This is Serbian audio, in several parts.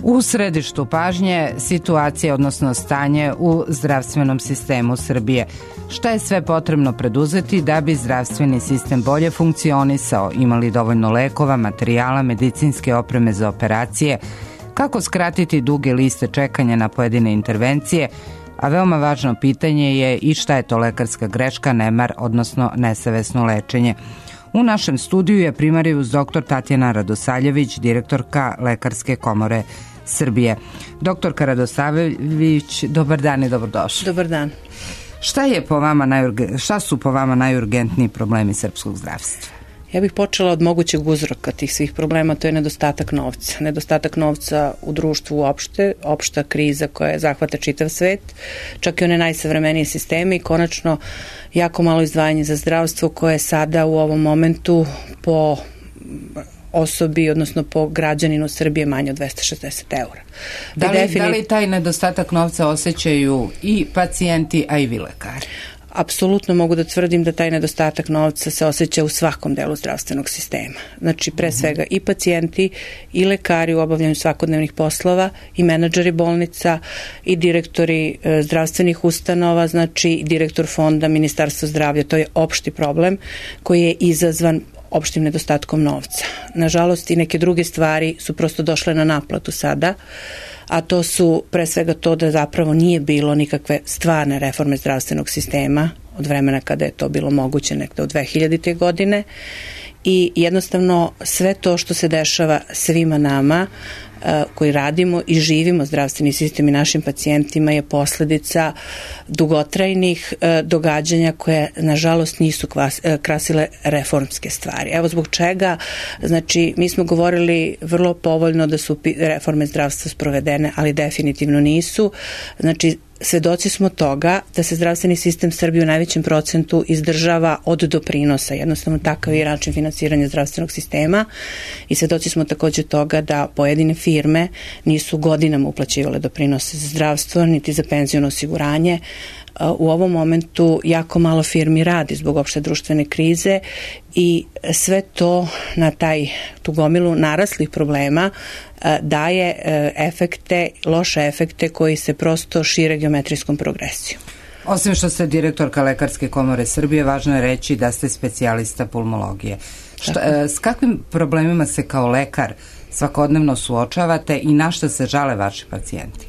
U središtu pažnje situacija, odnosno stanje u zdravstvenom sistemu Srbije. Šta je sve potrebno preduzeti da bi zdravstveni sistem bolje funkcionisao, imali dovoljno lekova, materijala, medicinske opreme za operacije, kako skratiti duge liste čekanja na pojedine intervencije, a veoma važno pitanje je i šta je to lekarska greška, nemar, odnosno nesavesno lečenje. U našem studiju je primarijus dr. Tatjana Radosavljević, direktorka Lekarske komore Srbije. Doktorka Radosavljević, dobar dan i dobrodošli. Dobar dan. Šta su po vama najurgentniji problemi srpskog zdravstva? Ja bih počela od mogućeg uzroka tih svih problema, to je nedostatak novca. Nedostatak novca u društvu uopšte, opšta kriza koja zahvata čitav svet, čak i one najsavremenije sisteme i konačno jako malo izdvajanje za zdravstvo koje je sada u ovom momentu po osobi, odnosno po građaninu Srbije manje od 260 eura. Da li taj nedostatak novca osjećaju i pacijenti, a i vi lekari? Apsolutno mogu da tvrdim da taj nedostatak novca se osjeća u svakom delu zdravstvenog sistema. Znači, pre svega i pacijenti i lekari u obavljanju svakodnevnih poslova i menadžeri bolnica i direktori zdravstvenih ustanova, znači direktor fonda, Ministarstvo zdravlja, to je opšti problem koji je izazvan opštim nedostatkom novca. Nažalost, i neke druge stvari su prosto došle na naplatu sada, a to su pre svega to da zapravo nije bilo nikakve stvarne reforme zdravstvenog sistema od vremena kada je to bilo moguće nekada u 2000. godine i jednostavno sve to što se dešava svima nama koji radimo i živimo zdravstveni sistem i našim pacijentima je posledica dugotrajnih događanja koje nažalost nisu krasile reformske stvari. Evo zbog čega, znači mi smo govorili vrlo povoljno da su reforme zdravstva sprovedene, ali definitivno nisu. Znači svedoci smo toga da se zdravstveni sistem Srbije u najvećem procentu izdržava od doprinosa, jednostavno takav je način finansiranja zdravstvenog sistema i svedoci smo takođe toga da pojedine firme nisu godinama uplaćivale doprinose za zdravstvo, niti za penziono osiguranje. U ovom momentu jako malo firmi radi zbog opšte društvene krize i sve to na tu gomilu naraslih problema daje efekte, loše efekte koji se prosto šire geometrijskom progresijom. Osim što ste direktorka Lekarske komore Srbije, važno je reći da ste specijalista pulmologije. S kakvim problemima se kao lekar svakodnevno suočavate i na šta se žale vaši pacijenti?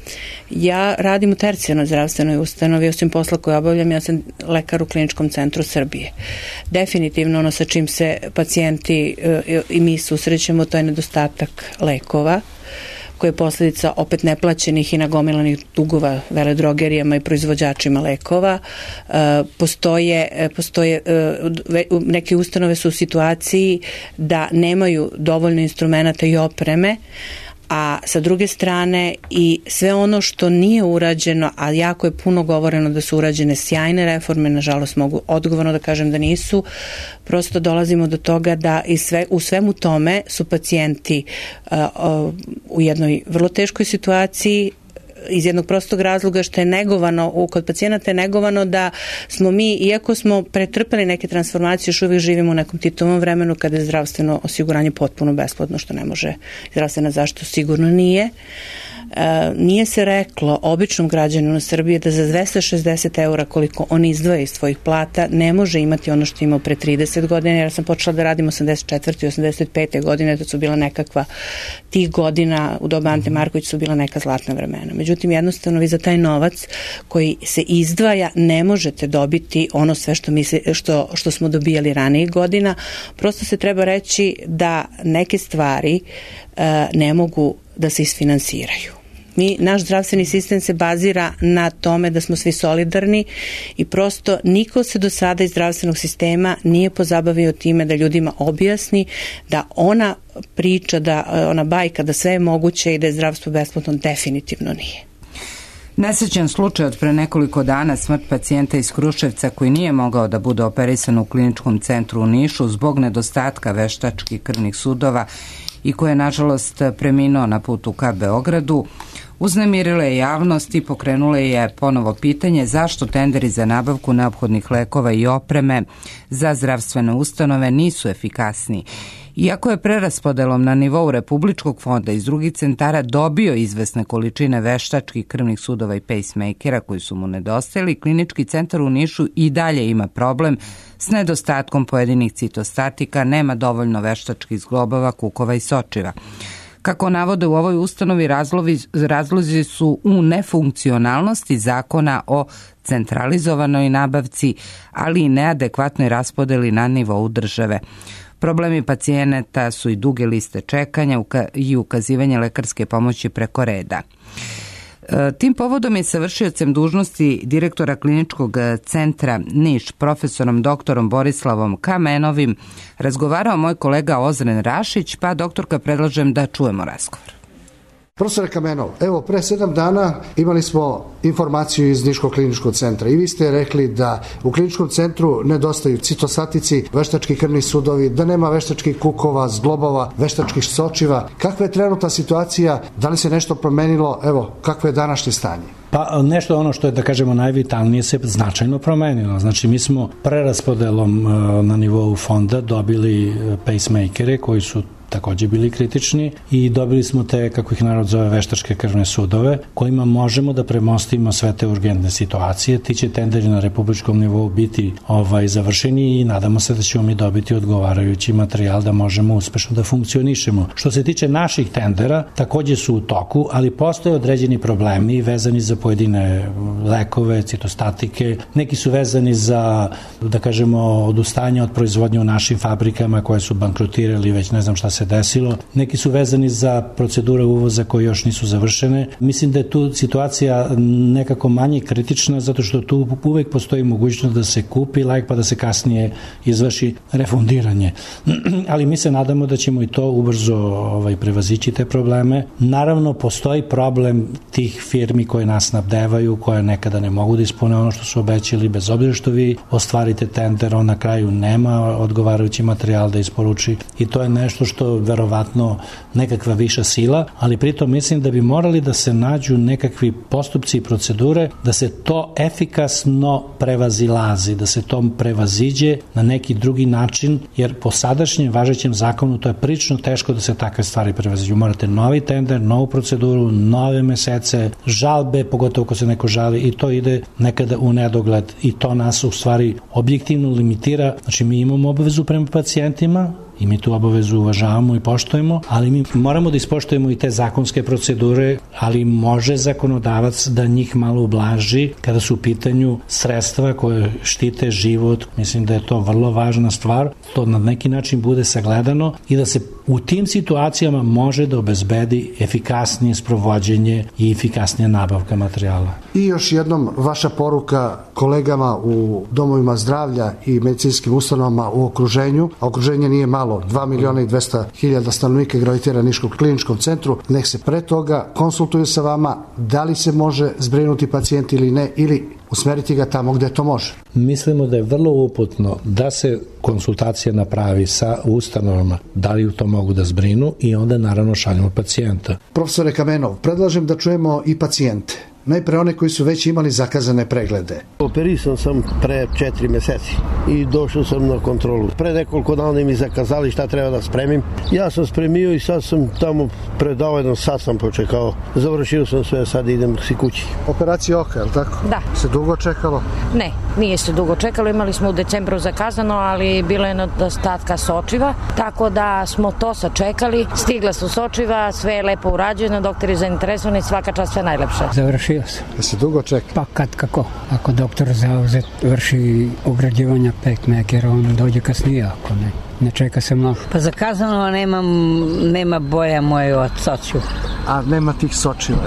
Ja radim u tercijarnoj zdravstvenoj ustanovi, osim posla koje obavljam, ja sam lekar u Kliničkom centru Srbije. Definitivno ono sa čim se pacijenti i mi susrećemo, to je nedostatak lekova, koje je posljedica opet neplaćenih i nagomilanih dugova veledrogerijama i proizvođačima lekova. Postoje neke ustanove su u situaciji da nemaju dovoljno instrumenta i opreme, a sa druge strane i sve ono što nije urađeno, a jako je puno govoreno da su urađene sjajne reforme, nažalost mogu odgovorno da kažem da nisu, prosto dolazimo do toga da u svemu tome su pacijenti u jednoj vrlo teškoj situaciji, iz jednog prostog razloga što je negovano, kod pacijenata je negovano da smo mi, iako smo pretrpeli neke transformacije, još uvijek živimo u nekom Titovom vremenu kada je zdravstveno osiguranje potpuno besplatno, što ne može, zdravstvena zaštita sigurno nije. Nije se reklo običnom građaninu Srbije da za 260 eura koliko on izdvaja iz svojih plata ne može imati ono što imao pre 30 godina, jer sam počela da radim 84. i 85. godine, to su bila nekakva tih godina u doba Ante Marković su bila neka zlatna vremena. Međutim, jednostavno vi za taj novac koji se izdvaja ne možete dobiti ono sve što smo dobijali ranijih godina. Prosto se treba reći da neke stvari ne mogu da se isfinansiraju. Naš zdravstveni sistem se bazira na tome da smo svi solidarni i prosto niko se do sada iz zdravstvenog sistema nije pozabavio time da ljudima objasni da ona priča, da ona bajka da sve je moguće i da je zdravstvo besplatno, definitivno nije. Nesrećan slučaj od pre nekoliko dana, smrt pacijenta iz Kruševca koji nije mogao da bude operisan u Kliničkom centru u Nišu zbog nedostatka veštačkih krvnih sudova i koji je nažalost preminuo na putu ka Beogradu, uznemirile je javnost i pokrenule je ponovo pitanje zašto tenderi za nabavku neophodnih lekova i opreme za zdravstvene ustanove nisu efikasni Iako je preraspodelom na nivou Republičkog fonda iz drugih centara dobio izvesne količine veštačkih krvnih sudova i pacemakera koji su mu nedostajali, klinički centar u Nišu i dalje ima problem s nedostatkom pojedinih citostatika, nema dovoljno veštačkih zglobova, kukova i sočiva. Kako navode u ovoj ustanovi, razlozi su u nefunkcionalnosti zakona o centralizovanoj nabavci, ali i neadekvatnoj raspodeli na nivou države. Problemi pacijenata su i duge liste čekanja i ukazivanje lekarske pomoći preko reda. Tim povodom je sa vršiocem dužnosti direktora kliničkog centra Niš, profesorom doktorom Borislavom Kamenovim, razgovarao moj kolega Ozren Rašić, pa doktorka predlažem da čujemo razgovor. Profesore Kamenov, evo pre 7 dana imali smo informaciju iz Niškog kliničkog centra i vi ste rekli da u kliničkom centru nedostaju citostatici, veštački krvni sudovi, da nema veštačkih kukova, zglobova, veštačkih sočiva. Kakva je trenutna situacija? Da li se nešto promenilo? Evo, kakvo je današnje stanje? Pa nešto ono što je, da kažemo, najvitalnije se značajno promenilo. Znači, mi smo preraspodelom na nivou fonda dobili pacemakere koji su takođe bili kritični i dobili smo te, kako ih narod zove, veštačke krvne sudove, kojima možemo da premostimo sve te urgentne situacije. Ti će tenderi na republičkom nivou biti završeni i nadamo se da ćemo mi dobiti odgovarajući materijal da možemo uspešno da funkcionišemo. Što se tiče naših tendera, takođe su u toku, ali postoje određeni problemi vezani za pojedine lekove, citostatike, neki su vezani za, da kažemo, odustajanje od proizvodnje u našim fabrikama koje su bankrotirali, već ne znam šta se desilo. Neki su vezani za procedure uvoza koje još nisu završene. Mislim da je tu situacija nekako manje kritična zato što tu uvek postoji mogućnost da se kupi lek pa da se kasnije izvrši refundiranje. Ali mi se nadamo da ćemo i to ubrzo prevazići te probleme. Naravno, postoji problem tih firmi koje nas snabdevaju, koje nekada ne mogu da ispune ono što su obećali, bez obzira što vi ostvarite tender, on na kraju nema odgovarajući materijal da isporuči i to je nešto što verovatno nekakva viša sila, ali pritom mislim da bi morali da se nađu nekakvi postupci i procedure da se to efikasno prevazilazi, da se to prevaziđe na neki drugi način, jer po sadašnjem važećem zakonu to je prilično teško da se takve stvari prevaziđu. Morate novi tender, novu proceduru, nove mesece, žalbe, pogotovo ako se neko žali i to ide nekada u nedogled i to nas u stvari objektivno limitira. Znači mi imamo obavezu prema pacijentima i mi tu obavezu uvažavamo i poštujemo, ali mi moramo da ispoštujemo i te zakonske procedure, ali može zakonodavac da njih malo ublaži kada su u pitanju sredstva koje štite život. Mislim da je to vrlo važna stvar, to na neki način bude sagledano i da se u tim situacijama može da obezbedi efikasnije sprovođenje i efikasnija nabavka materijala. I još jednom vaša poruka kolegama u domovima zdravlja i medicinskim ustanovama u okruženju, a okruženje nije malo, 2.200.000 stanovnika gravitira Niškom kliničkom centru, nek se pre toga konsultuju sa vama da li se može zbrinuti pacijent ili ne, ili usmeriti ga tamo gde to može. Mislimo da je vrlo uputno da se konsultacija napravi sa ustanovama, da li u to mogu da zbrinu i onda naravno šaljemo pacijenta. Profesore Kamenov, predlažem da čujemo i pacijente. Najpre one koji su već imali zakazane preglede. Operisan sam pre 4 meseci i došao sam na kontrolu. Pre nekoliko dana mi zakazali šta treba da spremim. Ja sam spremio i sad sam tamo pred jedan sat sam počekao. Završio sam sve, sad idem si kući. Operacija oka, je li tako? Da. Se dugo čekalo? Ne, nije se dugo čekalo. Imali smo u decembru zakazano, ali bilo je nedostatka sočiva, tako da smo to sačekali. Stigla su sočiva, sve je lepo urađeno, doktor je zainteresovan i svaka čast sve najlepše. Završio sam. Da se dugo čeka? Pa kako? Ako doktor zauzet vrši ugrađivanja pacemakera, on dođe kasnije, ako ne čeka se mnogo. Pa zakazano nema boja moje od sočiva. A nema tih sočiva?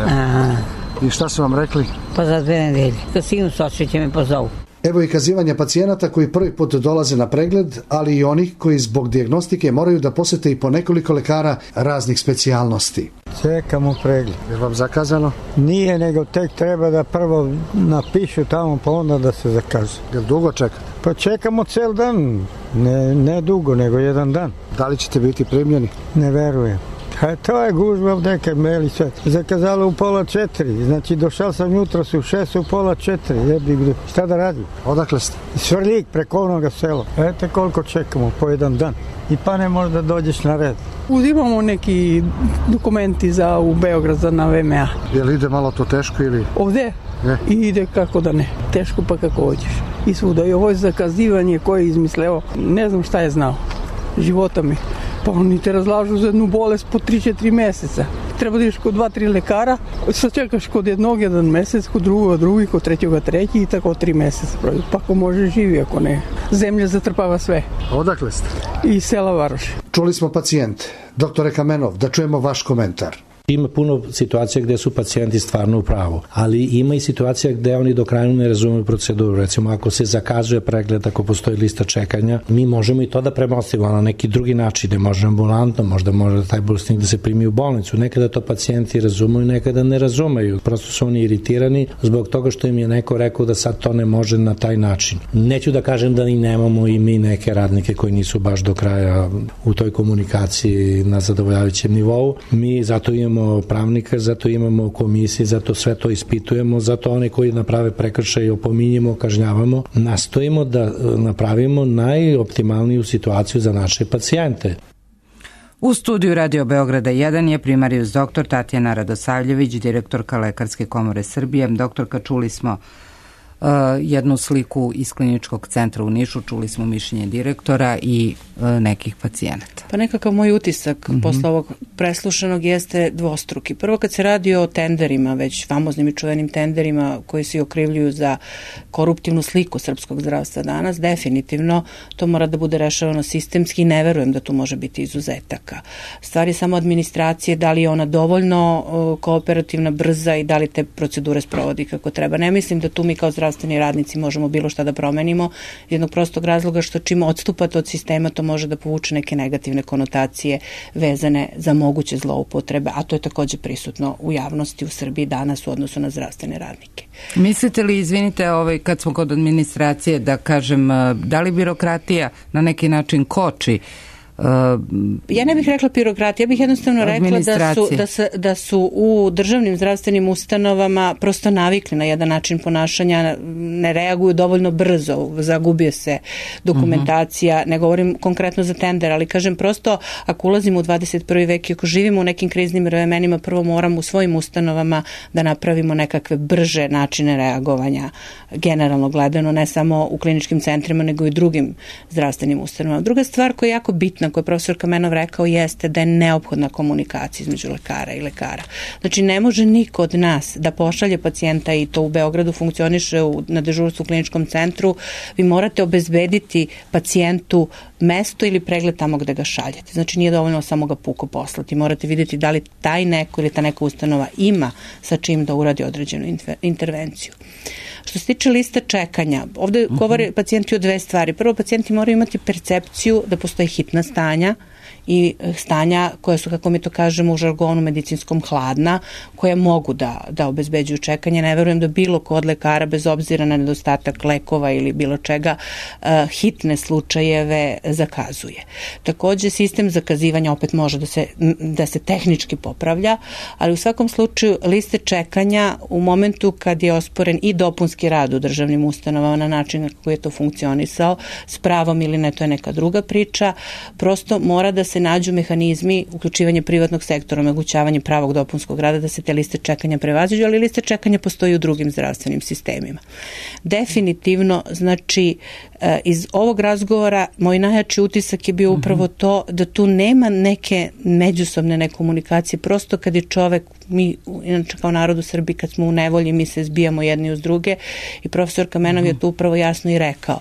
I šta su vam rekli? Pa za 2 nedelje. Kad stignu sočiva će me pozovu. Evo i kazivanja pacijenata koji prvi put dolaze na pregled, ali i onih koji zbog dijagnostike moraju da posete i po nekoliko lekara raznih specijalnosti. Čekamo pregled. Je vam zakazano? Nije, nego tek treba da prvo napišu tamo, pa onda da se zakaže. Je li dugo čeka? Pa čekamo cel dan, ne dugo, nego jedan dan. Da li ćete biti primljeni? Ne verujem. To je gužba u neke meli sve. Zakazalo u 3:30, znači došao sam jutros u 6, u 3:30, šta da radim? Odakle ste? Svrljig, preko onoga sela. Eto koliko čekamo po jedan dan. I pa ne možda dođeš na red. Uzimamo neki dokumenti u Beograd za na VMA. Jel ide malo to teško ili? Ovde? Ne. I ide kako da ne. Teško pa kako hoćeš. I svuda. I ovo je zakazivanje koje je izmisleo. Ne znam šta je znao. Života mi. Pa oni te razlažu za jednu bolest po 3-4 meseca. Treba da ideš kod 2-3 lekara, sad čekaš kod jednog 1 mesec, kod drugog drugi, kod trećega treći i tako 3 meseca. Pa ako može živi, ako ne. Zemlja zatrpava sve. Odakle ste? Iz sela Varoši. Čuli smo pacijente. Doktore Kamenov, da čujemo vaš komentar. Ima puno situacija gde su pacijenti stvarno u pravu, ali ima i situacija gde oni do kraja ne razumeju proceduru. Recimo, ako se zakazuje pregled, ako postoji lista čekanja, mi možemo i to da premostimo na neki drugi način, gde može ambulantno, možda može taj bolesnik da se primi u bolnicu. Nekada to pacijenti razumeju, nekada ne razumeju. Prosto su oni iritirani zbog toga što im je neko rekao da sad to ne može na taj način. Neću da kažem da i nemamo i mi neke radnike koji nisu baš do kraja u toj komunikaciji na zadovoljavajućem nivou. Mi zato imamo pravnika, zato imamo komisije, zato sve to ispitujemo, zato one koji naprave prekršaj opominjemo, kažnjavamo. Nastojimo da napravimo najoptimalniju situaciju za naše pacijente. U studiju Radio Beograda 1 je primarijus doktor Tatjana Radosavljević, direktorka Lekarske komore Srbije. Doktorka, čuli smo jednu sliku iz kliničkog centra u Nišu, čuli smo mišljenje direktora i nekih pacijenata. Pa nekakav moj utisak posle ovog preslušanog jeste dvostruki. Prvo, kad se radi o tenderima, već famoznim i čuvenim tenderima koji se okrivljuju za koruptivnu sliku srpskog zdravstva danas, definitivno to mora da bude rešavano sistemski i ne verujem da tu može biti izuzetaka. Stvar je samo administracije, da li je ona dovoljno kooperativna, brza i da li te procedure sprovodi kako treba. Ne mislim da tu mi kao zdravstveni radnici možemo bilo šta da promenimo, jednog prostog razloga što čim odstupate od sistema to može da povuče neke negativne konotacije vezane za moguće zloupotrebe, a to je takođe prisutno u javnosti u Srbiji danas u odnosu na zdravstvene radnike. Mislite li, izvinite, kad smo kod administracije, da kažem, da li birokratija na neki način koči? Ja ne bih rekla birokratija, ja bih jednostavno rekla da su u državnim zdravstvenim ustanovama prosto navikli na jedan način ponašanja, ne reaguju dovoljno brzo, zagubije se dokumentacija, ne govorim konkretno za tender, ali kažem prosto ako ulazimo u 21. vek i ako živimo u nekim kriznim vremenima, prvo moramo u svojim ustanovama da napravimo nekakve brže načine reagovanja, generalno gledano, ne samo u kliničkim centrima, nego i drugim zdravstvenim ustanovama. Druga stvar koja je jako bitna, koje je profesor Kamenov rekao, jeste da je neophodna komunikacija između lekara i lekara. Znači, ne može niko od nas da pošalje pacijenta, i to u Beogradu funkcioniše na dežurstvu u kliničkom centru, vi morate obezbediti pacijentu mesto ili pregled tamo gde ga šaljete. Znači, nije dovoljno samo ga puko poslati. Morate vidjeti da li taj neko ili ta neka ustanova ima sa čim da uradi određenu intervenciju. Što se tiče liste čekanja, ovde govore pacijenti o dve stvari. Prvo, pacijenti moraju imati percepciju da postoje hitna stanja i stanja koja su, kako mi to kažemo u žargonu medicinskom, hladna, koje mogu da obezbeđuju čekanje. Ne verujem da bilo ko od lekara, bez obzira na nedostatak lekova ili bilo čega, hitne slučajeve zakazuje. Takođe, sistem zakazivanja opet može da se tehnički popravlja, ali u svakom slučaju liste čekanja u momentu kad je osporen i dopunski rad u državnim ustanovama na način kako je to funkcionisao, s pravom ili ne, to je neka druga priča, prosto mora da se nađu mehanizmi, uključivanje privatnog sektora, omogućavanje pravog dopunskog rada, da se te liste čekanja prevaziđu, ali liste čekanja postoji u drugim zdravstvenim sistemima. Definitivno, znači, iz ovog razgovora moj najjači utisak je bio upravo to da tu nema neke međusobne nekomunikacije, prosto kad je čovek, mi inače kao narod u Srbiji kad smo u nevolji mi se zbijamo jedni uz druge i profesor Kamenov je to upravo jasno i rekao.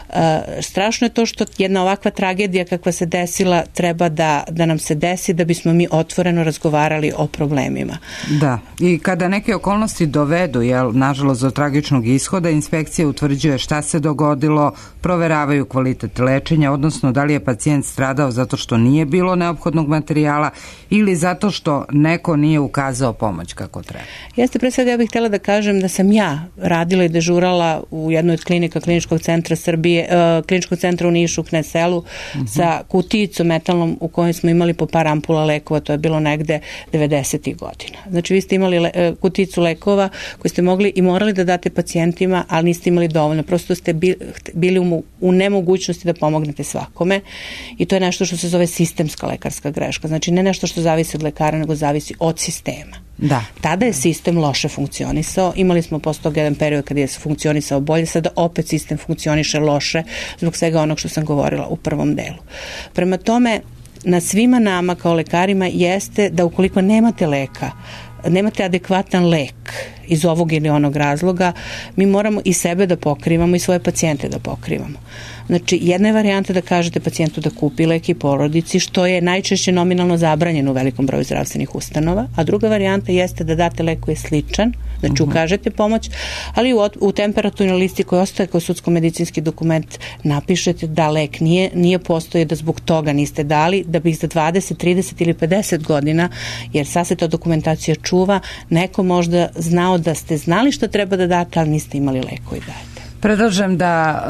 Strašno je to što jedna ovakva tragedija kakva se desila treba da nam se desi da bismo mi otvoreno razgovarali o problemima. Da, i kada neke okolnosti dovedu, nažalost, do tragičnog ishoda, inspekcija utvrđuje šta se dogodilo, proveravaju kvalitet lečenja, odnosno da li je pacijent stradao zato što nije bilo neophodnog materijala ili zato što neko nije ukazao pomoć kako treba. Jeste, pre svega ja bih htjela da kažem da sam ja radila i dežurala u jednoj od klinika Kliničkog centra Srbije, Kliničkog centra u Nišu, Kneselu, sa kutijicom metalnom kapitalnom u kojem smo imali po par ampula lekova, to je bilo negde 90. godina. Znači vi ste imali kuticu lekova koju ste mogli i morali da date pacijentima, ali niste imali dovoljno. Prosto ste bili u nemogućnosti da pomognete svakome i to je nešto što se zove sistemska lekarska greška. Znači ne nešto što zavisi od lekara, nego zavisi od sistema. Da. Tada je sistem loše funkcionisao, imali smo posle toga jedan period kada je funkcionisao bolje, sada opet sistem funkcioniše loše zbog svega onog što sam govorila u prvom delu. Prema tome, na svima nama kao lekarima jeste da ukoliko nemate leka, nemate adekvatan lek iz ovog ili onog razloga, mi moramo i sebe da pokrivamo i svoje pacijente da pokrivamo. Znači, jedna je varijanta da kažete pacijentu da kupi lek i porodici, što je najčešće nominalno zabranjeno u velikom broju zdravstvenih ustanova, a druga varijanta jeste da date lek koji je sličan, znači ukažete pomoć, ali u temperaturnoj listi koja ostaje kao sudsko-medicinski dokument napišete da lek nije postoje, da zbog toga niste dali, da bi za 20, 30 ili 50 godina, jer sad se ta dokumentacija čuva, neko možda znao da ste znali što treba da date, ali niste imali lek koji dajete. Predlažem da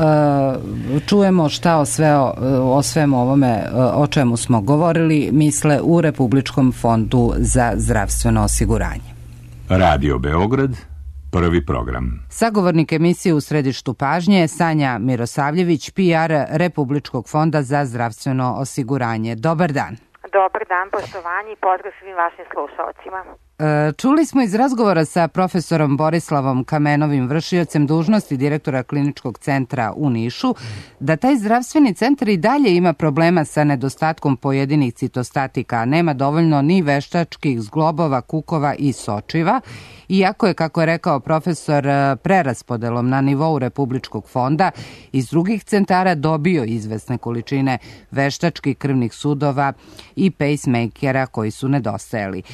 čujemo šta o svemu ovome o čemu smo govorili misle u Republičkom fondu za zdravstveno osiguranje. Radio Beograd, prvi program. Sagovornik emisije u središtu pažnje je Sanja Mirosavljević, PR Republičkog fonda za zdravstveno osiguranje. Dobar dan. Dobar dan, poštovanje i pozdrav svim vašim slušalcima. Čuli smo iz razgovora sa profesorom Borislavom Kamenovim, vršiocem dužnosti direktora kliničkog centra u Nišu, da taj zdravstveni centar i dalje ima problema sa nedostatkom pojedinih citostatika, nema dovoljno ni veštačkih zglobova, kukova i sočiva, iako je, kako je rekao profesor, preraspodelom na nivou Republičkog fonda iz drugih centara dobio izvesne količine veštačkih krvnih sudova i pacemakera koji su nedostajali.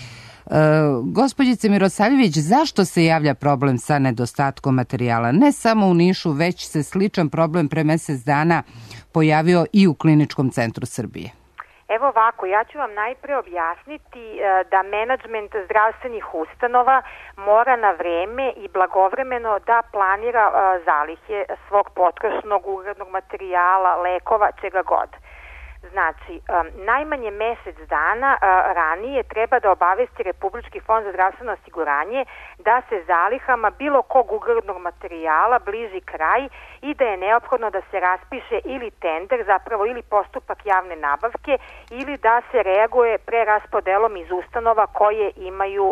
Gospođice Mirosavljević, zašto se javlja problem sa nedostatkom materijala? Ne samo u Nišu, već se sličan problem pre mesec dana pojavio i u Kliničkom centru Srbije. Evo ovako, ja ću vam najpre objasniti da menadžment zdravstvenih ustanova mora na vreme i blagovremeno da planira zalihe svog potrošnog ugradnog materijala, lekova, čega god. Znači, najmanje mesec dana ranije treba da obavesti Republički fond za zdravstveno osiguranje da se zalihama bilo kog ugradnog materijala bliži kraj i da je neophodno da se raspiše ili tender, zapravo ili postupak javne nabavke, ili da se reaguje preraspodelom iz ustanova koje imaju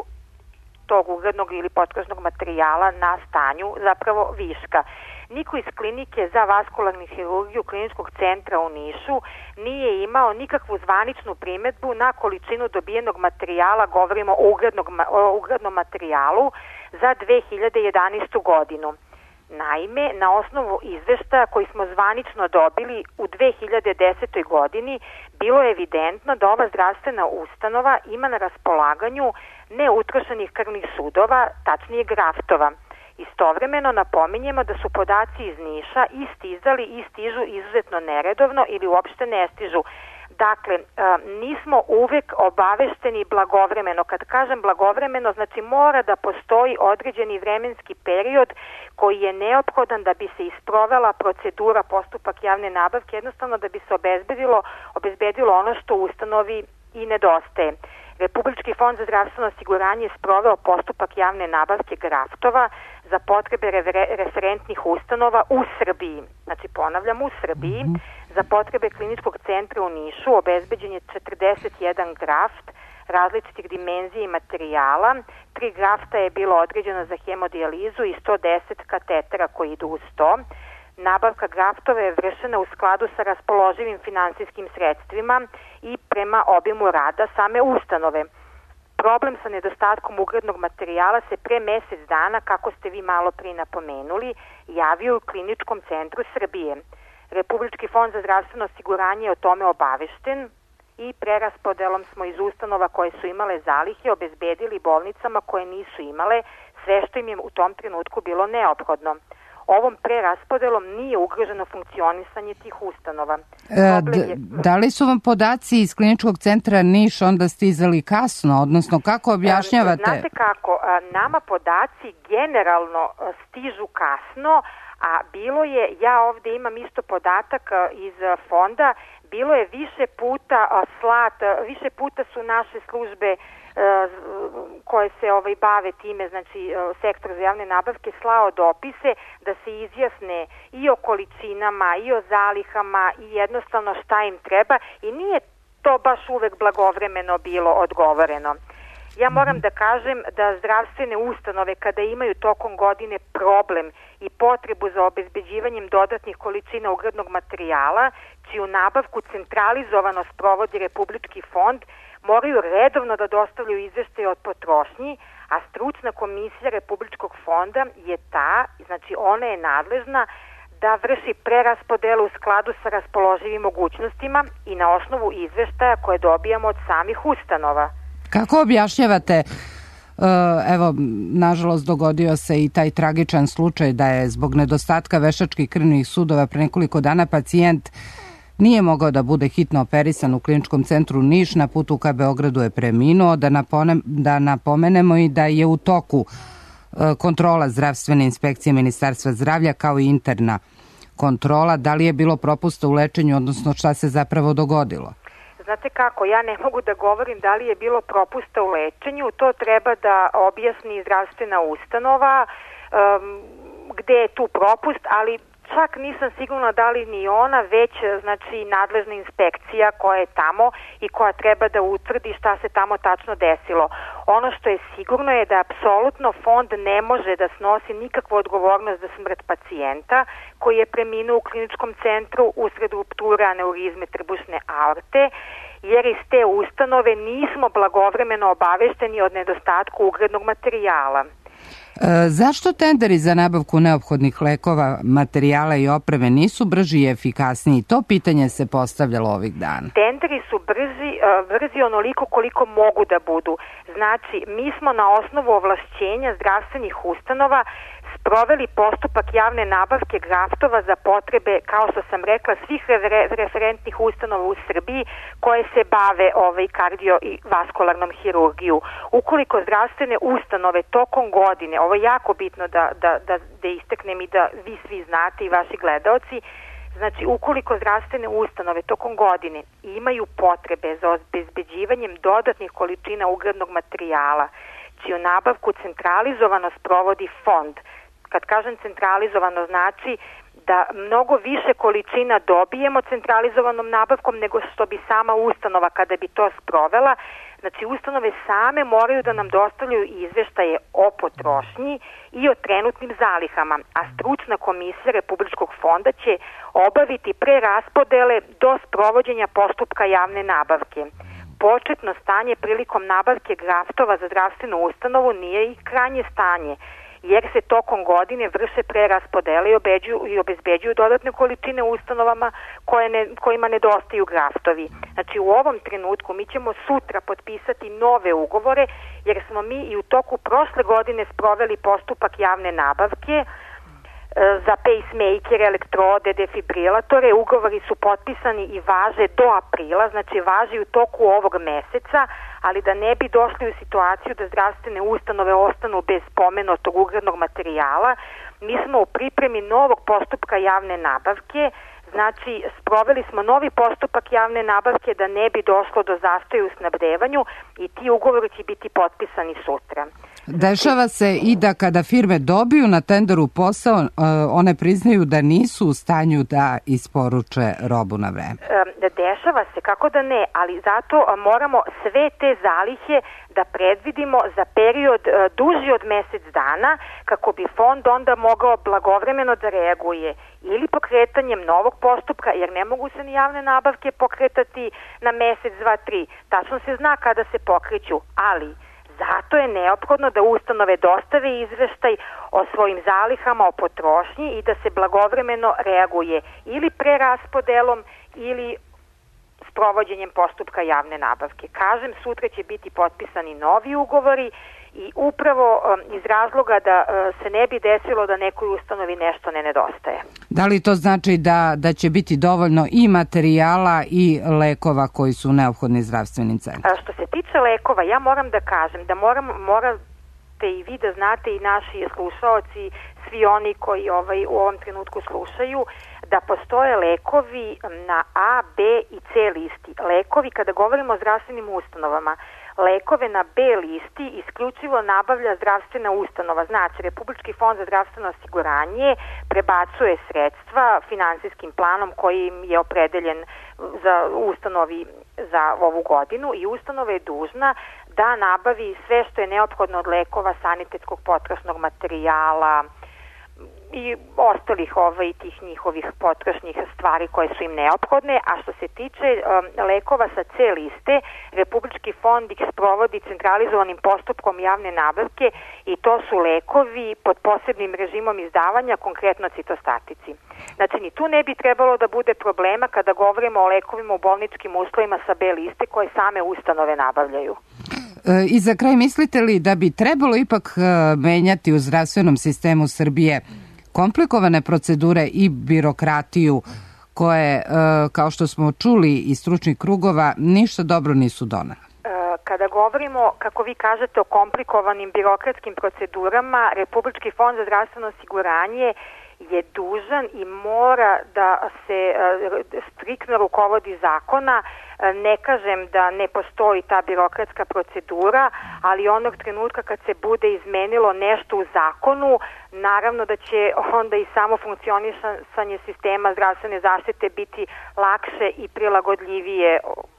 tog ugradnog ili potrošnog materijala na stanju, zapravo viška. Niko iz klinike za vaskularnu hirurgiju Kliničkog centra u Nišu nije imao nikakvu zvaničnu primetbu na količinu dobijenog materijala, govorimo o ugradnom materijalu, za 2011. godinu. Naime, na osnovu izveštaja koji smo zvanično dobili u 2010. godini, bilo je evidentno da ova zdravstvena ustanova ima na raspolaganju neutrošenih krvnih sudova, tačnije graftova. Istovremeno napominjemo da su podaci iz Niša istizali i stižu izuzetno neredovno ili uopšte ne stižu. Dakle, nismo uvek obavešteni blagovremeno. Kad kažem blagovremeno, znači mora da postoji određeni vremenski period koji je neophodan da bi se isprovela procedura, postupak javne nabavke, jednostavno da bi se obezbedilo ono što u ustanovi i nedostaje. Republički fond za zdravstveno osiguranje je sproveo postupak javne nabavke graftova za potrebe referentnih ustanova u Srbiji. Znači, ponavljam, u Srbiji za potrebe Kliničkog centra u Nišu obezbeđen je 41 graft različitih dimenzija i materijala. 3 grafta je bilo određeno za hemodijalizu i 110 katetera koji idu uz to. Nabavka graftova je vršena u skladu sa raspoloživim finansijskim sredstvima i prema obimu rada same ustanove. Problem sa nedostatkom ugradnog materijala se pre mesec dana, kako ste vi malo prije napomenuli, javio u Kliničkom centru Srbije. Republički fond za zdravstveno osiguranje je o tome obavešten i preraspodelom smo iz ustanova koje su imale zalihe obezbedili bolnicama koje nisu imale sve što im je u tom trenutku bilo neophodno. Ovom preraspodelom nije ugroženo funkcionisanje tih ustanova. Da li su vam podaci iz Kliničkog centra Niš onda stizali kasno, odnosno kako objašnjavate? Znate kako, nama podaci generalno stižu kasno, a bilo je, ja ovde imam isto podatak iz fonda, bilo je više puta su naše službe koje se bave time, znači sektor za javne nabavke, slao dopise da se izjasne i o količinama i o zalihama i jednostavno šta im treba i nije to baš uvek blagovremeno bilo odgovoreno. Ja moram da kažem da zdravstvene ustanove kada imaju tokom godine problem i potrebu za obezbeđivanjem dodatnih količina ugradnog materijala, čiju nabavku centralizovano sprovodi Republički fond, moraju redovno da dostavljaju izveštaje od potrošnji, a stručna komisija Republičkog fonda je ta, znači ona je nadležna da vrši preraspodelu u skladu sa raspoloživim mogućnostima i na osnovu izveštaja koje dobijamo od samih ustanova. Kako objašnjavate, evo, nažalost dogodio se i taj tragičan slučaj da je zbog nedostatka veštačkih krvnih sudova pre nekoliko dana pacijent nije mogao da bude hitno operisan u Kliničkom centru Niš, na putu ka Beogradu je preminuo, da napomenemo i da je u toku kontrola zdravstvene inspekcije Ministarstva zdravlja kao i interna kontrola. Da li je bilo propusta u lečenju, odnosno šta se zapravo dogodilo? Znate kako, ja ne mogu da govorim da li je bilo propusta u lečenju, to treba da objasni zdravstvena ustanova gde je tu propust, ali čak nisam sigurna da li ni ona, već znači nadležna inspekcija koja je tamo i koja treba da utvrdi šta se tamo tačno desilo. Ono što je sigurno je da apsolutno fond ne može da snosi nikakvu odgovornost za smrt pacijenta koji je preminuo u kliničkom centru usred rupture aneurizme trbušne aorte, jer iz te ustanove nismo blagovremeno obavešteni od nedostatka ugradnog materijala. Zašto tenderi za nabavku neophodnih lekova, materijala i opreme nisu brži i efikasniji? To pitanje se postavljalo ovih dana. Tenderi su brzi onoliko koliko mogu da budu. Znači, mi smo na osnovu ovlašćenja zdravstvenih ustanova sproveli postupak javne nabavke graftova za potrebe, kao što sam rekla, svih referentnih ustanova u Srbiji koje se bave kardio i vaskularnom hirurgiju. Ukoliko zdravstvene ustanove tokom godine, ovo je jako bitno da isteknem i da vi svi znate i vaši gledaoci, znači ukoliko zdravstvene ustanove tokom godine imaju potrebe za obezbeđivanjem dodatnih količina ugradnog materijala, čiju nabavku centralizovano sprovodi fond. Kad kažem centralizovano, znači da mnogo više količina dobijemo centralizovanom nabavkom nego što bi sama ustanova kada bi to sprovela. Znači, ustanove same moraju da nam dostavljaju izveštaje o potrošnji i o trenutnim zalihama, a stručna komisija Republičkog fonda će obaviti preraspodele do sprovođenja postupka javne nabavke. Početno stanje prilikom nabavke graftova za zdravstvenu ustanovu nije i krajnje stanje, jer se tokom godine vrše preraspodele i obezbeđuju dodatne količine ustanovama kojima nedostaju graftovi. Znači, u ovom trenutku mi ćemo sutra potpisati nove ugovore, jer smo mi i u toku prošle godine sproveli postupak javne nabavke za pacemaker, elektrode, defibrilatoре. Ugovori su potpisani i važe do aprila, znači važi u toku ovog meseca, ali da ne bi došli u situaciju da zdravstvene ustanove ostanu bez pomenutog ugradnog materijala, mi smo u pripremi novog postupka javne nabavke. Znači, sproveli smo novi postupak javne nabavke da ne bi došlo do zastoja u snabdevanju i ti ugovori će biti potpisani sutra. Dešava se i da kada firme dobiju na tenderu posao, one priznaju da nisu u stanju da isporuče robu na vreme. Dešava se, kako da ne, ali zato moramo sve te zalihe da predvidimo za period duži od mesec dana, kako bi fond onda mogao blagovremeno da reaguje ili pokretanjem novog postupka, jer ne mogu se ni javne nabavke pokretati na mesec, 2, 3. Tačno se zna kada se pokreću, ali zato je neophodno da ustanove dostave izveštaj o svojim zalihama, o potrošnji i da se blagovremeno reaguje ili preraspodelom ili sprovođenjem postupka javne nabavke. Kažem, sutra će biti potpisani novi ugovori i upravo iz razloga da se ne bi desilo da nekoj ustanovi nešto ne nedostaje. Da li to znači da će biti dovoljno i materijala i lekova koji su neophodni zdravstvenim centrima? Što se tiče lekova, ja moram da kažem da mora možete i vi da znate i naši slušaoci, svi oni koji u ovom trenutku slušaju, da postoje lekovi na A, B i C listi. Lekovi, kada govorimo o zdravstvenim ustanovama, lekove na B listi isključivo nabavlja zdravstvena ustanova. Znači, Republički fond za zdravstveno osiguranje prebacuje sredstva finansijskim planom koji je opredeljen za ustanovi za ovu godinu i ustanova je dužna da nabavi sve što je neophodno od lekova, sanitetskog potrošnog materijala i ostalih tih njihovih potrošnih stvari koje su im neophodne, a što se tiče lekova sa C liste, Republički fond ih sprovodi centralizovanim postupkom javne nabavke i to su lekovi pod posebnim režimom izdavanja, konkretno citostatici. Znači, ni tu ne bi trebalo da bude problema kada govorimo o lekovima u bolničkim uslovima sa B liste koje same ustanove nabavljaju. I za kraj, mislite li da bi trebalo ipak menjati u zdravstvenom sistemu Srbije komplikovane procedure i birokratiju koje, kao što smo čuli iz stručnih krugova, ništa dobro nisu donele? Kada govorimo, kako vi kažete, o komplikovanim birokratskim procedurama, Republički fond za zdravstveno osiguranje je dužan i mora da se striktno rukovodi zakona. Ne kažem da ne postoji ta birokratska procedura, ali onog trenutka kad se bude izmenilo nešto u zakonu, naravno da će onda i samo funkcionisanje sistema zdravstvene zaštite biti lakše i prilagodljivije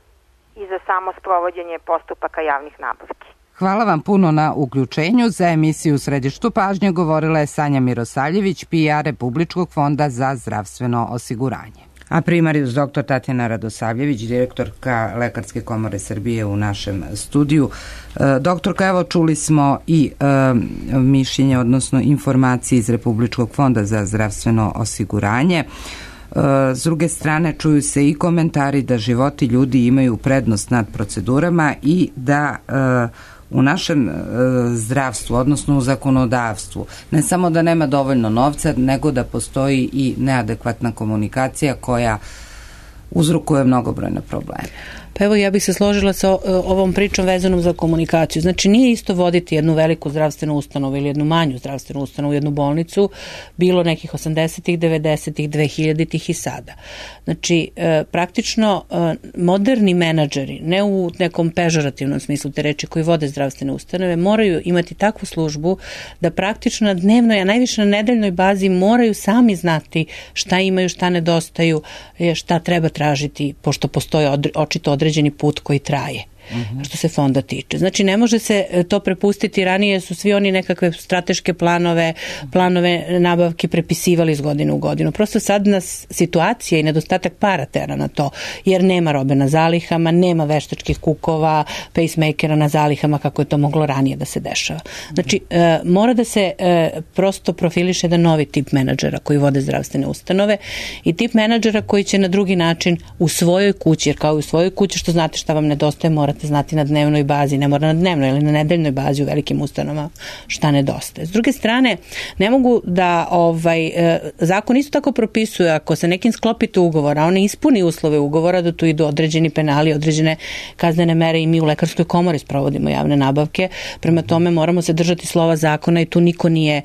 i za samo sprovođenje postupaka javnih nabavki. Hvala vam puno na uključenju. Za emisiju U središtu pažnje govorila je Sanja Mirosaljević, PR Republičkog fonda za zdravstveno osiguranje. A primarijus dr. Tatjana Radosavljević, direktorka Lekarske komore Srbije u našem studiju. Doktorka, evo čuli smo i mišljenje, odnosno informacije iz Republičkog fonda za zdravstveno osiguranje. S druge strane, čuju se i komentari da životi ljudi imaju prednost nad procedurama i da u našem zdravstvu, odnosno u zakonodavstvu, ne samo da nema dovoljno novca, nego da postoji i neadekvatna komunikacija koja uzrokuje mnogobrojne probleme. Pa evo, ja bih se složila sa ovom pričom vezanom za komunikaciju. Znači, nije isto voditi jednu veliku zdravstvenu ustanovu ili jednu manju zdravstvenu ustanovu, jednu bolnicu, bilo nekih 80-ih, 90-ih, 2000-ih i sada. Znači, praktično, moderni menadžeri, ne u nekom pežorativnom smislu te reči, koji vode zdravstvene ustanove, moraju imati takvu službu da praktično na dnevnoj, a najviše na nedeljnoj bazi moraju sami znati šta imaju, šta nedostaju, šta treba tražiti, pošto postoje očito određeni put koji traje. Što se fonda tiče. Znači, ne može se to prepustiti. Ranije su svi oni nekakve strateške planove nabavke prepisivali iz godine u godinu. Prosto sad nas situacija i nedostatak para tera na to, jer nema robe na zalihama, nema veštačkih kukova, pacemakera na zalihama kako je to moglo ranije da se dešava. Znači, mora da se prosto profiliše jedan novi tip menadžera koji vode zdravstvene ustanove i tip menadžera koji će na drugi način u svojoj kući, jer kao i u svojoj kući, što znate šta vam nedostaje, morate znati na dnevnoj bazi, ne mora na dnevnoj ili na nedeljnoj bazi u velikim ustanovama šta nedostaje. S druge strane, ne mogu da zakon isto tako propisuje, ako sa nekim sklopite ugovor, a on ne ispuni uslove ugovora, da tu idu određeni penali, određene kaznene mere i mi u Lekarskoj komori sprovodimo javne nabavke. Prema tome moramo se držati slova zakona i tu niko nije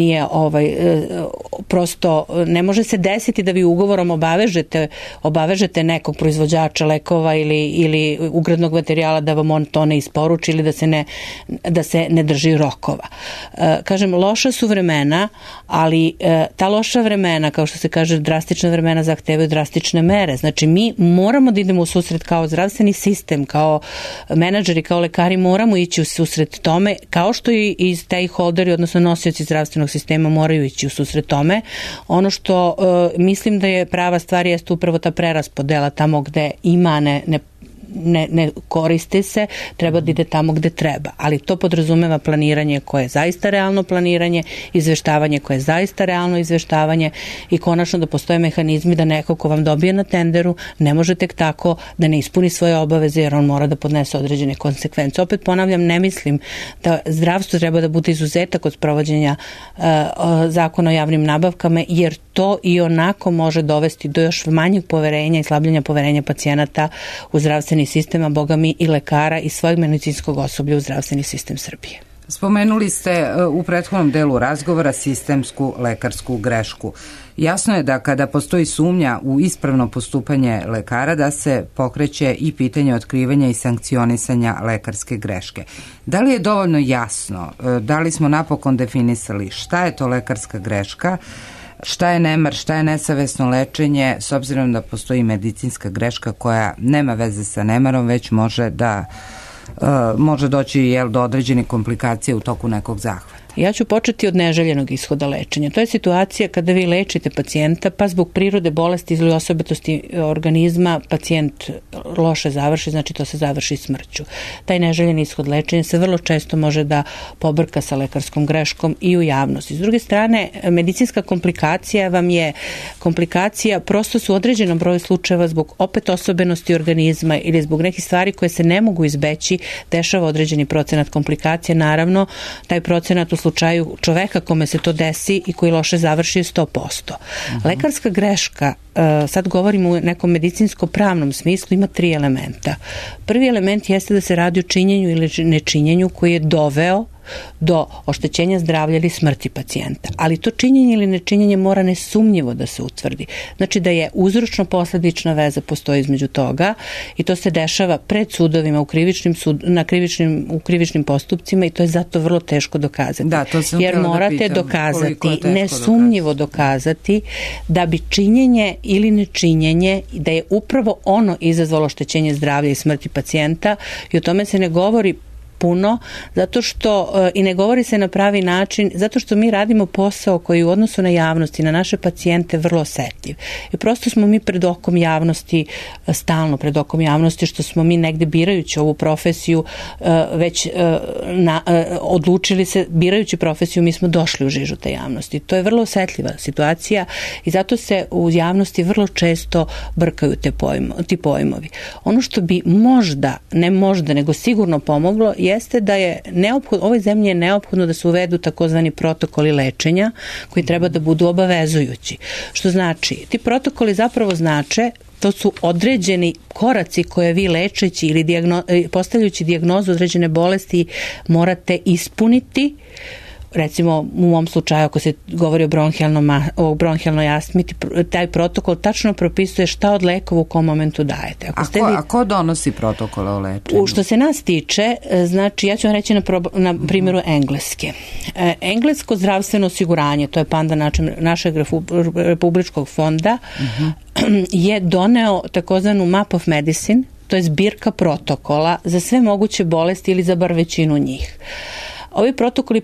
prosto ne može se desiti da vi ugovorom obavežete nekog proizvođača lekova ili ugradnog materijala da vam on to ne isporuči ili da se ne drži rokova. Kažem, loša su vremena, ali ta loša vremena, kao što se kaže, drastična vremena zahtevaju drastične mere. Znači, mi moramo da idemo u susret kao zdravstveni sistem, kao menadžeri, kao lekari, moramo ići u susret tome, kao što i stakeholderi, odnosno nosioci zdravstvenog sistema moraju ići u susret tome. Ono što mislim da je prava stvar jeste upravo ta preraspodela tamo gde ima ne koriste se, treba da ide tamo gde treba. Ali to podrazumeva planiranje koje je zaista realno planiranje, izveštavanje koje je zaista realno izveštavanje i konačno da postoje mehanizmi da neko ko vam dobije na tenderu ne može tek tako da ne ispuni svoje obaveze jer on mora da podnese određene konsekvence. Opet ponavljam, ne mislim da zdravstvo treba da bude izuzetak od sprovođenja zakona o javnim nabavkama, jer to i onako može dovesti do još manjeg poverenja i slabljenja poverenja pacijenata u zdravstveni sistem, a boga mi i lekara i svojeg medicinskog osoblja u zdravstveni sistem Srbije. Spomenuli ste u prethodnom delu razgovora sistemsku lekarsku grešku. Jasno je da kada postoji sumnja u ispravno postupanje lekara da se pokreće i pitanje otkrivanja i sankcionisanja lekarske greške. Da li je dovoljno jasno, da li smo napokon definisali šta je to lekarska greška, šta je nemar, šta je nesavesno lečenje, s obzirom da postoji medicinska greška koja nema veze sa nemarom, već može doći do određenih komplikacija u toku nekog zahvata. Ja ću početi od neželjenog ishoda lečenja. To je situacija kada vi lečite pacijenta, pa zbog prirode bolesti ili osobitosti organizma pacijent loše završi, znači to se završi smrću. Taj neželjeni ishod lečenja se vrlo često može da pobrka sa lekarskom greškom i u javnosti. S druge strane, medicinska komplikacija vam je komplikacija, prosto su u određenom broju slučajeva zbog opet osobenosti organizma ili zbog nekih stvari koje se ne mogu izbeći, dešava određeni procenat komplikacije. Naravno, taj procenat u slučaju čoveka kome se to desi i koji loše završi je 100%. Lekarska greška, sad govorimo u nekom medicinsko-pravnom smislu, ima 3 elementa. Prvi element jeste da se radi o činjenju ili nečinjenju koji je doveo do oštećenja zdravlja ili smrti pacijenta. Ali to činjenje ili nečinjenje mora nesumnjivo da se utvrdi. Znači da je uzročno-posledična veza postoji između toga i to se dešava pred sudovima u krivičnim postupcima i to je zato vrlo teško dokazati. Da, to sam jer morate dokazati, nesumnjivo dokazati da bi činjenje ili nečinjenje, da je upravo ono izazvalo oštećenje zdravlja i smrti pacijenta i o tome se ne govori puno, zato što i ne govori se na pravi način, zato što mi radimo posao koji u odnosu na javnost i na naše pacijente vrlo osetljiv. I prosto smo mi pred okom javnosti, stalno pred okom javnosti, što smo mi negde birajući ovu profesiju već odlučili se, birajući profesiju mi smo došli u žižu te javnosti. To je vrlo osetljiva situacija i zato se u javnosti vrlo često brkaju ti pojmovi. Ono što bi možda, ne možda, nego sigurno pomoglo jeste da je neophodno, ovoj zemlji je neophodno da se uvedu takozvani protokoli lečenja koji treba da budu obavezujući. Što znači, ti protokoli zapravo znače, to su određeni koraci koje vi lečeći ili postavljajući dijagnozu određene bolesti morate ispuniti. Recimo, u mom slučaju, ako se govori o bronhijalnoj astmi, taj protokol tačno propisuje šta od lekova u kom momentu dajete. A ko donosi protokole o lečenju? Što se nas tiče, znači, ja ću vam reći na primjeru Engleske. Englesko zdravstveno osiguranje, to je panda našeg republičkog fonda, je doneo takozvanu Map of Medicine, to je zbirka protokola za sve moguće bolesti ili za bar većinu njih. Ovi protokoli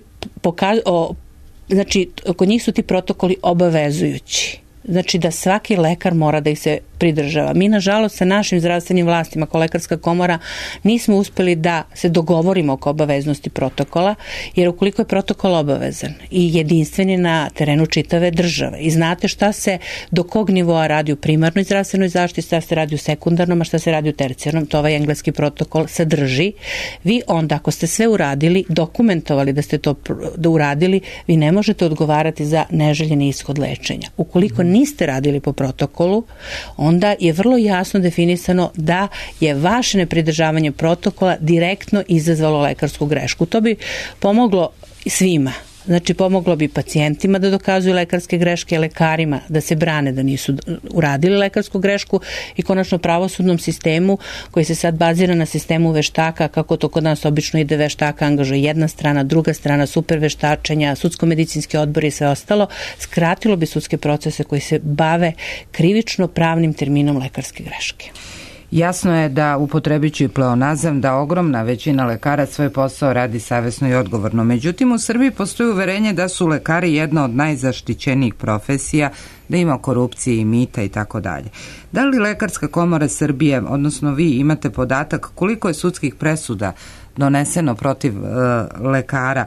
znači, kod njih su ti protokoli obavezujući. Znači da svaki lekar mora da ih se pridržava. Mi, nažalost, sa našim zdravstvenim vlastima, kao lekarska komora, nismo uspeli da se dogovorimo oko obaveznosti protokola, jer ukoliko je protokol obavezan i jedinstven je na terenu čitave države i znate šta se do kog nivoa radi u primarnoj zdravstvenoj zaštiti, šta se radi u sekundarnom, a šta se radi u tercijarnom, to ovaj engleski protokol sadrži. Vi onda, ako ste sve uradili, dokumentovali da ste to uradili, vi ne možete odgovarati za neželjeni ishod lečenja. Ukoliko niste radili po protokolu, onda je vrlo jasno definisano da je vaše nepridržavanje protokola direktno izazvalo lekarsku grešku. To bi pomoglo svima. Znači, pomoglo bi pacijentima da dokazuju lekarske greške, lekarima da se brane da nisu uradili lekarsku grešku i konačno pravosudnom sistemu koji se sad bazira na sistemu veštaka, kako to kod nas obično ide, veštaka angažuje jedna strana, druga strana, super veštačenja, sudsko-medicinski odbor i sve ostalo, skratilo bi sudske procese koji se bave krivično pravnim terminom lekarske greške. Jasno je da, upotrebiću i pleonazam, da ogromna većina lekara svoj posao radi savesno i odgovorno. Međutim, u Srbiji postoji uverenje da su lekari jedna od najzaštićenijih profesija, da ima korupcije i mita i tako dalje. Da li Lekarska komora Srbije, odnosno vi, imate podatak koliko je sudskih presuda doneseno protiv lekara?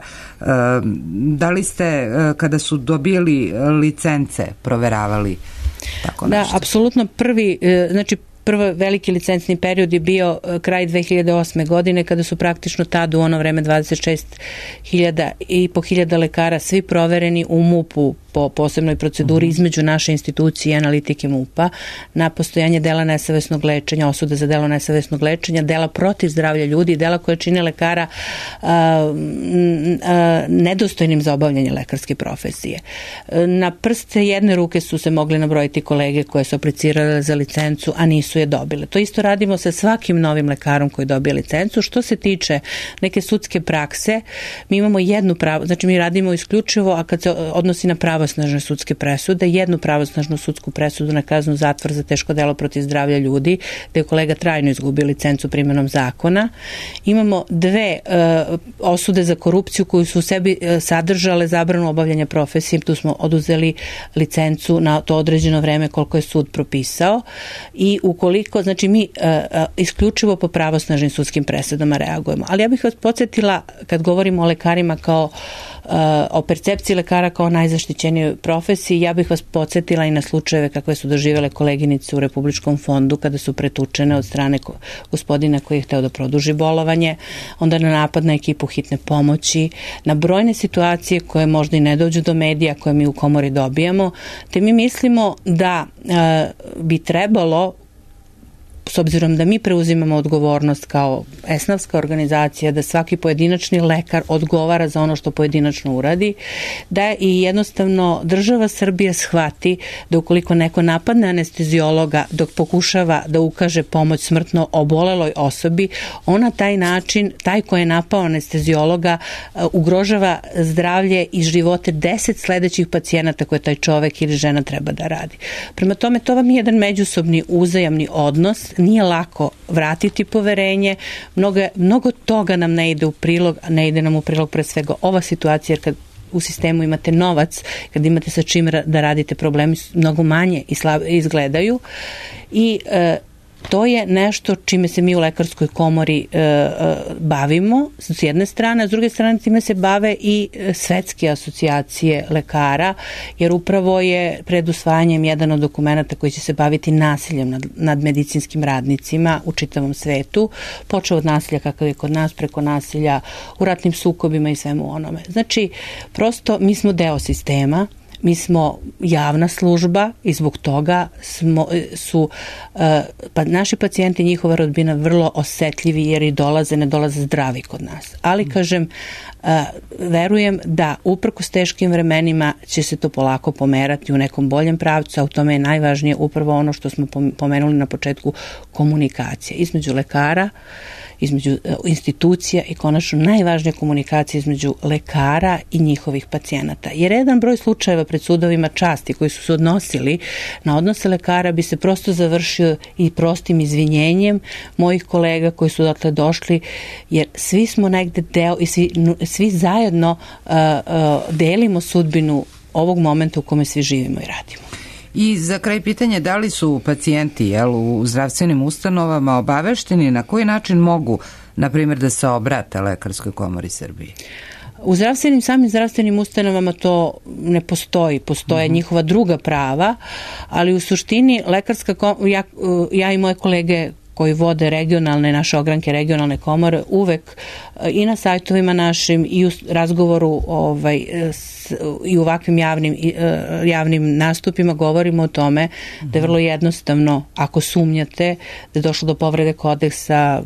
Da li ste, kada su dobili licence, proveravali tako nešto? Da, apsolutno prvi, znači prvi veliki licencni period je bio kraj 2008. godine, kada su praktično tad u ono vreme 26.500 lekara svi provereni u MUP-u po posebnoj proceduri između naše institucije i analitike MUP-a na postojanje dela nesavesnog lečenja, osude za delo nesavesnog lečenja, dela protiv zdravlja ljudi, dela koje čine lekara nedostojnim za obavljanje lekarske profesije. Na prste jedne ruke su se mogli nabrojiti kolege koje su aplicirale za licencu, a nisu je dobile. To isto radimo sa svakim novim lekarom koji dobije licencu. Što se tiče neke sudske prakse, mi imamo jednu znači mi radimo isključivo, a kad se odnosi na pravosnažne sudske presude, jednu pravosnažnu sudsku presudu na kaznu zatvor za teško delo protiv zdravlja ljudi, gde je kolega trajno izgubio licencu primenom zakona. Imamo dve osude za korupciju koju su u sebi sadržale zabranu obavljanja profesije. Tu smo oduzeli licencu na to određeno vreme koliko je sud propisao i ukoliko, znači mi isključivo po pravosnažnim sudskim presudama reagujemo. Ali ja bih vas podsjetila, kad govorimo o lekarima kao o percepciji lekara kao najzaštićenijoj profesiji, ja bih vas podsjetila i na slučajeve kakve su doživjele koleginice u Republičkom fondu kada su pretučene od strane gospodina koji je hteo da produži bolovanje, onda na napad na ekipu hitne pomoći, na brojne situacije koje možda i ne dođu do medija koje mi u komori dobijamo, te mi mislimo da bi trebalo, s obzirom da mi preuzimamo odgovornost kao esnafska organizacija, da svaki pojedinačni lekar odgovara za ono što pojedinačno uradi, da i jednostavno država Srbija shvati da ukoliko neko napadne anestezijologa dok pokušava da ukaže pomoć smrtno oboleloj osobi, ona taj način, taj ko je napao anestezijologa, ugrožava zdravlje i živote 10 sledećih pacijenata koje taj čovek ili žena treba da radi. Prema tome, to vam je jedan međusobni uzajamni odnos. Nije lako vratiti poverenje, mnogo toga nam ne ide u prilog, a ne ide nam u prilog pre svega ova situacija, jer kad u sistemu imate novac, kad imate sa čim da radite, problemi mnogo manje i izgledaju i to je nešto čime se mi u Lekarskoj komori bavimo s jedne strane, a s druge strane time se bave i svetske asocijacije lekara, jer upravo je pred usvajanjem jedan od dokumenta koji će se baviti nasiljem nad medicinskim radnicima u čitavom svetu, počeo od nasilja kakav je kod nas, preko nasilja u ratnim sukobima i svemu onome. Znači, prosto mi smo deo sistema, mi smo javna služba i zbog toga su naši pacijenti i njihova rodbina vrlo osetljivi jer i ne dolaze zdravi kod nas. Ali kažem, verujem da uprkos teškim vremenima će se to polako pomerati u nekom boljem pravcu, a u tome je najvažnije upravo ono što smo pomenuli na početku, komunikacija između lekara, između institucija i konačno najvažnija komunikacija između lekara i njihovih pacijenata. Jer jedan broj slučajeva pred sudovima časti koji su se odnosili na odnose lekara bi se prosto završio i prostim izvinjenjem mojih kolega koji su dotle došli, jer svi smo negde deo i svi zajedno delimo sudbinu ovog momenta u kome svi živimo i radimo. I za kraj pitanje, da li su pacijenti u zdravstvenim ustanovama obavešteni na koji način mogu, na primjer, da se obrate Lekarskoj komori Srbije? U samim zdravstvenim ustanovama to ne postoji. Postoje njihova druga prava, ali u suštini ja i moje kolege koji vode naše ogranke regionalne komore, uvek i na sajtovima našim i u razgovoru i u ovakvim javnim nastupima govorimo o tome da je vrlo jednostavno, ako sumnjate da je došlo do povrede kodeksa,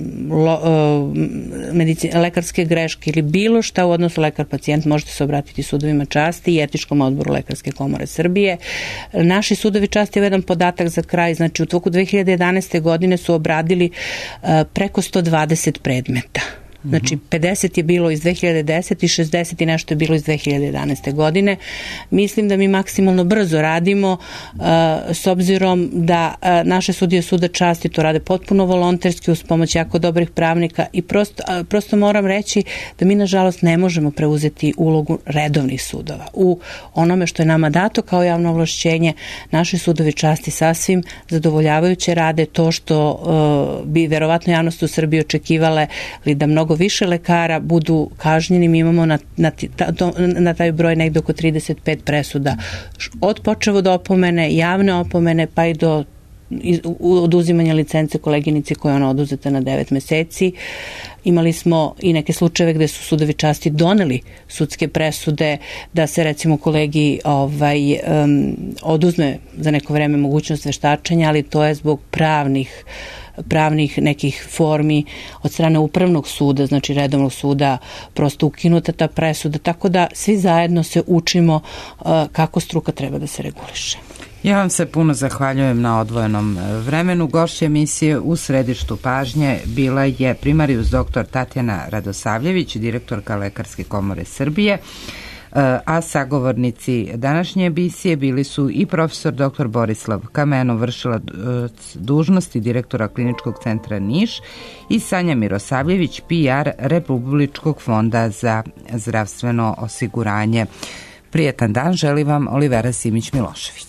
lekarske greške ili bilo šta u odnosu lekar-pacijent, možete se obratiti sudovima časti i etičkom odboru Lekarske komore Srbije. Naši sudovi časti, jedan podatak za kraj, znači u toku 2011. godine su obradili preko 120 predmeta. Znači 50 je bilo iz 2010 i 60 i nešto je bilo iz 2011. godine. Mislim da mi maksimalno brzo radimo s obzirom da naše sudije suda časti to rade potpuno volonterski uz pomoć jako dobrih pravnika i prosto moram reći da mi nažalost ne možemo preuzeti ulogu redovnih sudova. U onome što je nama dato kao javno ovlašćenje, naši sudovi časti sasvim zadovoljavajuće rade to što bi verovatno javnost u Srbiji očekivale li da mnogo više lekara budu kažnjeni. Mi imamo na taj broj negde oko 35 presuda. Od počevo do opomene, javne opomene, pa i do oduzimanja licence koleginici koja je ona oduzeta na 9 meseci. Imali smo i neke slučajeve gde su sudovi časti doneli sudske presude da se recimo kolegi oduzme za neko vreme mogućnost veštačenja, ali to je zbog pravnih nekih formi od strane upravnog suda, znači redovnog suda, prosto ukinuta ta presuda, tako da svi zajedno se učimo kako struka treba da se reguliše. Ja vam se puno zahvaljujem na odvojenom vremenu. Gošća emisije U središtu pažnje bila je primarijus dr. Tatjana Radosavljević, direktorka Lekarske komore Srbije, a sagovornici današnje emisije bili su i profesor dr. Borislav Kamenov, vršilac dužnosti direktora Kliničkog centra Niš, i Sanja Mirosavljević, PR Republičkog fonda za zdravstveno osiguranje. Prijetan dan želi vam Olivera Simić-Milošević.